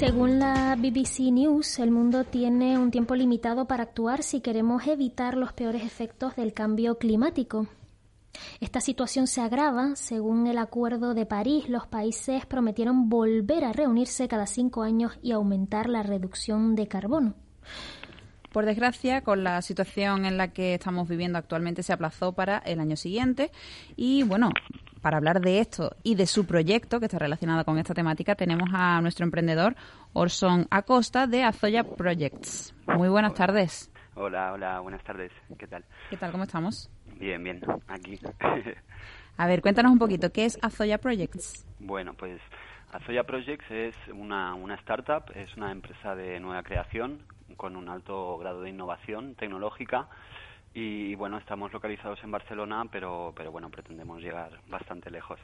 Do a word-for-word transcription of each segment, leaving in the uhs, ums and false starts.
Según la B B C News, el mundo tiene un tiempo limitado para actuar si queremos evitar los peores efectos del cambio climático. Esta situación se agrava. Según el Acuerdo de París, los países prometieron volver a reunirse cada cinco años y aumentar la reducción de carbono. Por desgracia, con la situación en la que estamos viviendo actualmente, se aplazó para el año siguiente. Y bueno, para hablar de esto y de su proyecto, que está relacionado con esta temática, tenemos a nuestro emprendedor Orson Acosta de Azoya Projects. Muy buenas Hola. tardes. Hola, hola, buenas tardes. ¿Qué tal? ¿Qué tal? ¿Cómo estamos? Bien, bien, aquí. A ver, cuéntanos un poquito, ¿qué es Azoya Projects? Bueno, pues Azoya Projects es una, una startup, es una empresa de nueva creación con un alto grado de innovación tecnológica y, bueno, estamos localizados en Barcelona, pero, pero bueno, pretendemos llegar bastante lejos.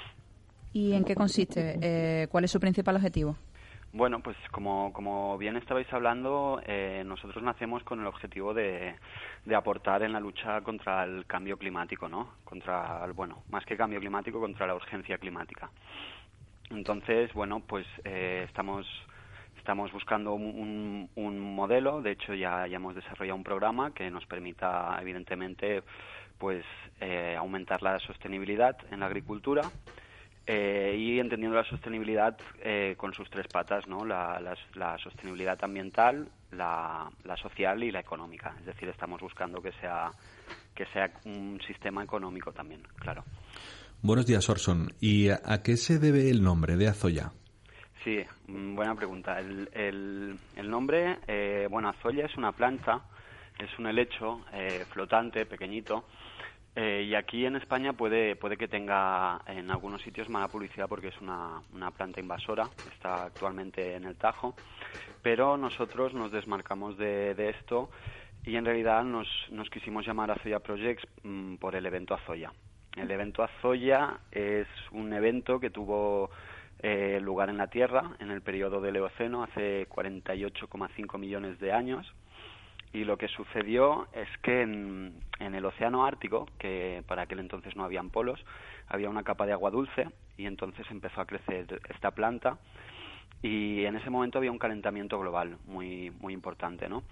¿Y en qué consiste? Eh, ¿Cuál es su principal objetivo? Bueno, pues como, como bien estabais hablando, eh, nosotros nacemos con el objetivo de, de aportar en la lucha contra el cambio climático, ¿no? Contra, el, bueno, más que cambio climático, contra la urgencia climática. Entonces, bueno, pues eh, estamos estamos buscando un, un modelo. De hecho, ya, ya hemos desarrollado un programa que nos permita, evidentemente, pues eh, aumentar la sostenibilidad en la agricultura. Eh, y entendiendo la sostenibilidad eh, con sus tres patas, ¿no? La, la, la sostenibilidad ambiental, la, la social y la económica. Es decir, estamos buscando que sea que sea un sistema económico también, claro. Buenos días, Orson. ¿Y a, a qué se debe el nombre de Azoya? Sí, buena pregunta. El, el, el nombre, eh, bueno, Azoya es una planta, es un helecho eh, flotante, pequeñito. Eh, y aquí en España puede puede que tenga en algunos sitios mala publicidad porque es una, una planta invasora, está actualmente en el Tajo, pero nosotros nos desmarcamos de, de esto y en realidad nos, nos quisimos llamar Azoya Projects mmm, por el evento Azoya. El evento Azoya es un evento que tuvo eh, lugar en la Tierra en el periodo del Eoceno, hace cuarenta y ocho coma cinco millones de años. Y lo que sucedió es que en, en el océano Ártico, que para aquel entonces no habían polos, había una capa de agua dulce y entonces empezó a crecer esta planta y en ese momento había un calentamiento global muy muy importante, ¿no?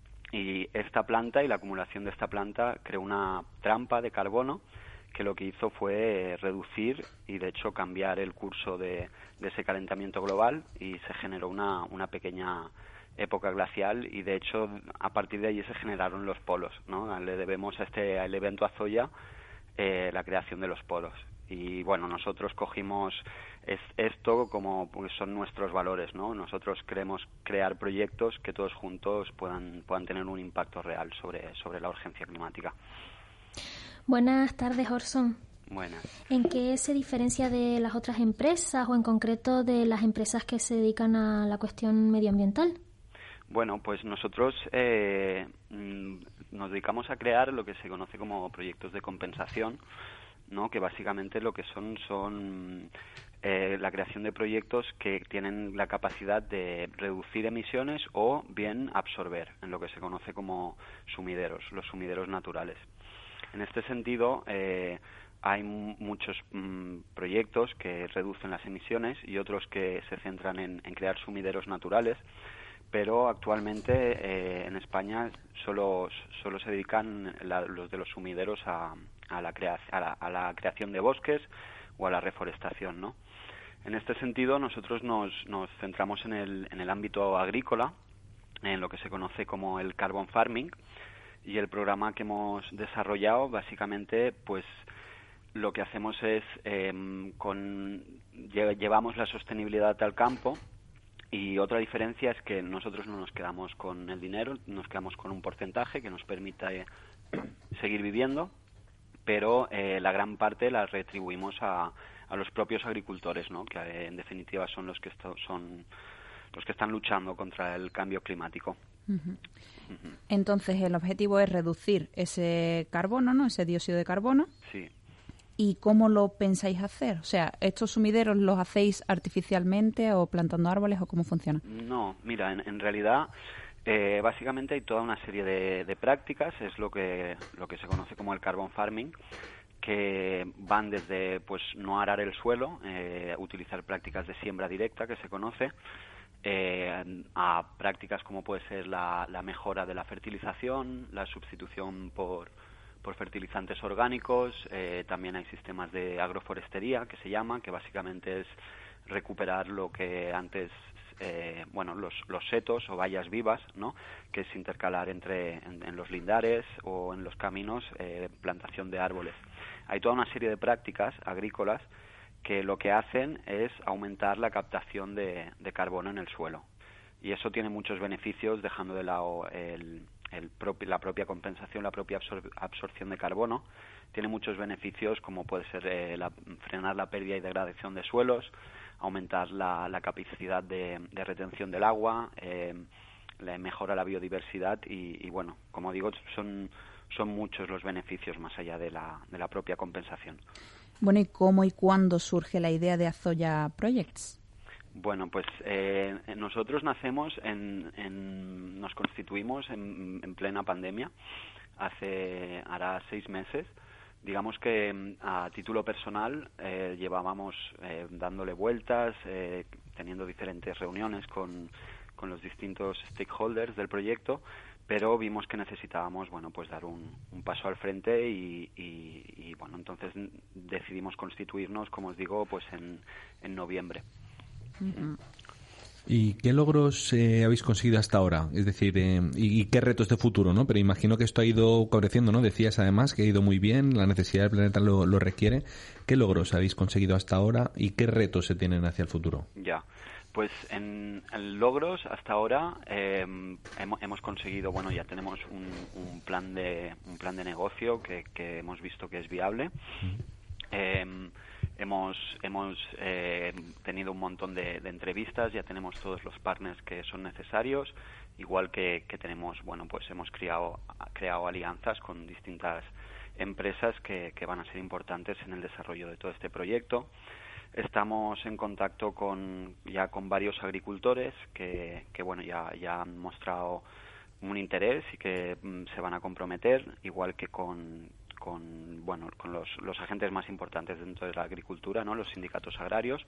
Y esta planta y la acumulación de esta planta creó una trampa de carbono que lo que hizo fue reducir y de hecho cambiar el curso de, de ese calentamiento global y se generó una, una pequeña época glacial y de hecho a partir de allí se generaron los polos, ¿no? Le debemos a este al evento Azoya eh, la creación de los polos y bueno, nosotros cogimos es, esto como pues son nuestros valores, ¿no? Nosotros queremos crear proyectos que todos juntos puedan puedan tener un impacto real sobre sobre la urgencia climática. Buenas tardes, Orson. Buenas. ¿En qué se diferencia de las otras empresas o en concreto de las empresas que se dedican a la cuestión medioambiental? Bueno, pues nosotros eh, nos dedicamos a crear lo que se conoce como proyectos de compensación, ¿no? Que básicamente lo que son son eh, la creación de proyectos que tienen la capacidad de reducir emisiones o bien absorber, en lo que se conoce como sumideros, los sumideros naturales. En este sentido, eh, hay m- muchos m- proyectos que reducen las emisiones y otros que se centran en, en crear sumideros naturales, pero actualmente eh, en España solo solo se dedican la, los de los sumideros a, a, la crea, a, la, a la creación de bosques o a la reforestación, ¿no? En este sentido, nosotros nos, nos centramos en el, en el ámbito agrícola, en lo que se conoce como el carbon farming, y el programa que hemos desarrollado, básicamente, pues lo que hacemos es, eh, con llevamos la sostenibilidad al campo. Y otra diferencia es que nosotros no nos quedamos con el dinero, nos quedamos con un porcentaje que nos permite seguir viviendo, pero eh, la gran parte la retribuimos a, a los propios agricultores, ¿no? Que eh, en definitiva son los que esto, son los que están luchando contra el cambio climático. Uh-huh. Uh-huh. Entonces el objetivo es reducir ese carbono, ¿no? Ese dióxido de carbono. Sí. ¿Y cómo lo pensáis hacer? O sea, ¿estos sumideros los hacéis artificialmente o plantando árboles o cómo funciona? No, mira, en, en realidad eh, básicamente hay toda una serie de, de prácticas, es lo que lo que se conoce como el carbon farming, que van desde pues no arar el suelo, eh, utilizar prácticas de siembra directa que se conoce, eh, a prácticas como puede ser la, la mejora de la fertilización, la sustitución por, por fertilizantes orgánicos. Eh, también hay sistemas de agroforestería, que se llama, que básicamente es recuperar lo que antes, eh, bueno, los, los setos o vallas vivas, ¿no?, que es intercalar entre en, en los lindares o en los caminos, eh, plantación de árboles. Hay toda una serie de prácticas agrícolas que lo que hacen es aumentar la captación de, de carbono en el suelo. Y eso tiene muchos beneficios, dejando de lado el, el propi, la propia compensación, la propia absor, absorción de carbono. Tiene muchos beneficios, como puede ser eh, la, frenar la pérdida y degradación de suelos, aumentar la, la capacidad de, de retención del agua, eh, le mejora la biodiversidad y, y, bueno, como digo, son, son muchos los beneficios más allá de la, de la propia compensación. Bueno, ¿y cómo y cuándo surge la idea de Azoya Projects? Bueno, pues eh, nosotros nacemos, en, en, nos constituimos en, en plena pandemia, hace, hará seis meses. Digamos que a título personal eh, llevábamos eh, dándole vueltas, eh, teniendo diferentes reuniones con, con los distintos stakeholders del proyecto, pero vimos que necesitábamos, bueno, pues dar un, un paso al frente y, y, y bueno, entonces decidimos constituirnos, como os digo, pues en, en noviembre. Uh-huh. ¿Y qué logros eh, habéis conseguido hasta ahora? Es decir, eh, y, y qué retos de futuro, ¿no? Pero imagino que esto ha ido creciendo, ¿no? Decías además que ha ido muy bien, la necesidad del planeta lo, lo requiere. ¿Qué logros habéis conseguido hasta ahora y qué retos se tienen hacia el futuro? Ya. Pues en, en logros hasta ahora eh, hemos, hemos conseguido, bueno, ya tenemos un, un plan de un plan de negocio que, que hemos visto que es viable. Uh-huh. Eh, hemos hemos eh, tenido un montón de, de entrevistas, ya tenemos todos los partners que son necesarios, igual que, que tenemos, bueno, pues hemos creado creado alianzas con distintas empresas que, que van a ser importantes en el desarrollo de todo este proyecto. Estamos en contacto con ya con varios agricultores que, que bueno, ya, ya han mostrado un interés y que mm, se van a comprometer, igual que con, con bueno, con los, los agentes más importantes dentro de la agricultura, ¿no?, los sindicatos agrarios.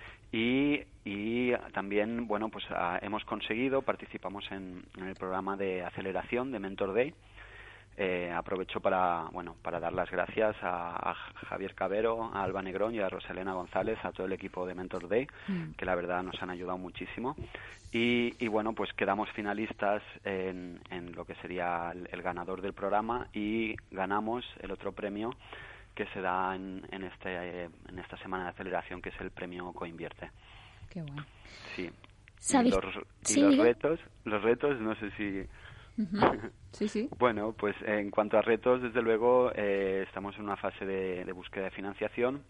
Y, y también, bueno, pues a, hemos conseguido, participamos en, en el programa de aceleración de Mentor Day. Eh, aprovecho para bueno para dar las gracias a, a Javier Cabero, a Alba Negrón y a Rosalena González, a todo el equipo de Mentor Day, mm. que la verdad nos han ayudado muchísimo. Y, y bueno, pues quedamos finalistas en, en lo que sería el, el ganador del programa y ganamos el otro premio que se da en, en, este, eh, en esta semana de aceleración, que es el premio Coinvierte. Qué bueno. Sí. ¿Sabes? Y los, y sí, los diga. retos, los retos, no sé si... Uh-huh. Sí, sí. Bueno, pues en cuanto a retos, desde luego, eh, estamos en una fase de, de búsqueda de financiación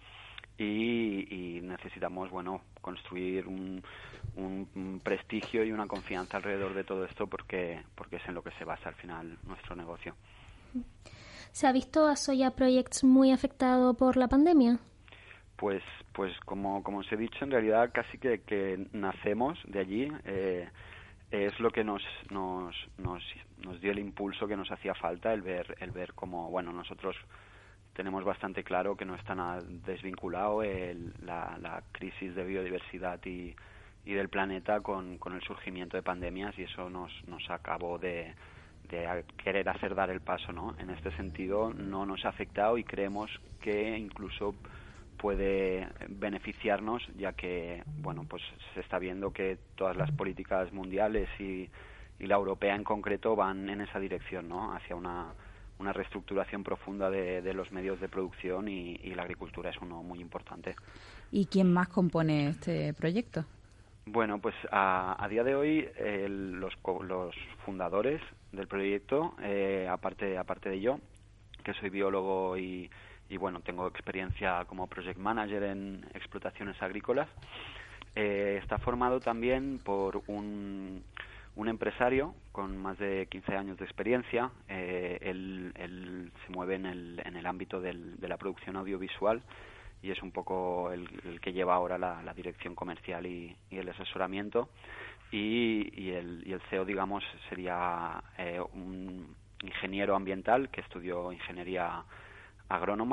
y, y necesitamos, bueno, construir un, un, un prestigio y una confianza alrededor de todo esto porque, porque es en lo que se basa al final nuestro negocio. ¿Se ha visto Azoya Projects muy afectado por la pandemia? Pues, pues como, como os he dicho, en realidad casi que, que nacemos de allí. Eh, es lo que nos, nos nos nos dio el impulso que nos hacía falta, el ver el ver cómo, bueno, nosotros tenemos bastante claro que no está nada desvinculado el, la, la crisis de biodiversidad y, y del planeta con, con el surgimiento de pandemias, y eso nos nos acabó de, de querer hacer dar el paso, ¿no? En este sentido no nos ha afectado y creemos que incluso puede beneficiarnos, ya que, bueno, pues se está viendo que todas las políticas mundiales y, y la europea en concreto van en esa dirección, ¿no?, hacia una, una reestructuración profunda de, de los medios de producción y, y la agricultura es uno muy importante. ¿Y quién más compone este proyecto? Bueno, pues a, a día de hoy eh, los, los fundadores del proyecto, eh, aparte, aparte de yo, que soy biólogo y y bueno, tengo experiencia como project manager en explotaciones agrícolas. Eh, está formado también por un, un empresario con más de quince años de experiencia. Eh, él, él se mueve en el, en el ámbito del, de la producción audiovisual y es un poco el, el que lleva ahora la, la dirección comercial y, y el asesoramiento. Y, y, el, y el C E O, digamos, sería eh, un ingeniero ambiental que estudió ingeniería agrónoma,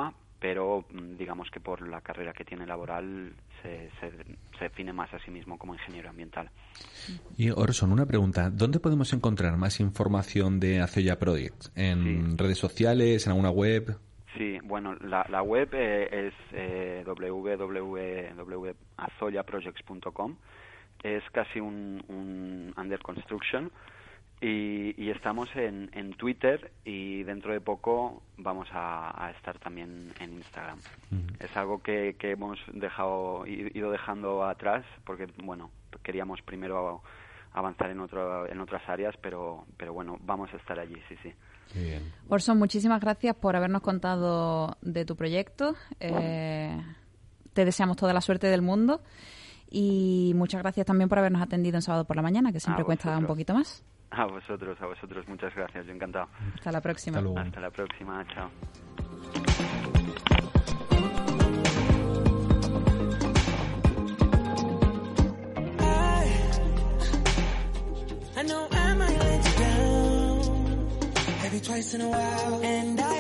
pero digamos que por la carrera que tiene laboral se, se, se define más a sí mismo como ingeniero ambiental. Y Orson, una pregunta, ¿dónde podemos encontrar más información de Azolla Projects? ¿En sí. redes sociales, en alguna web? Sí, bueno, la, la web eh, es eh, doble u doble u doble u punto azolla projects punto com. Es casi un, un under construction. Y, y estamos en, en Twitter y dentro de poco vamos a, a estar también en Instagram. Uh-huh. Es algo que, que hemos dejado ido dejando atrás porque, bueno, queríamos primero avanzar en otro, en otras áreas, pero, pero bueno, vamos a estar allí, sí, sí. Bien. Orson, muchísimas gracias por habernos contado de tu proyecto. Eh, te deseamos toda la suerte del mundo y muchas gracias también por habernos atendido en sábado por la mañana, que siempre cuesta un poquito más. A vosotros, a vosotros, muchas gracias, yo encantado. Hasta la próxima. Hasta, Hasta la próxima, chao. I know I might let you down every twice in a while, and I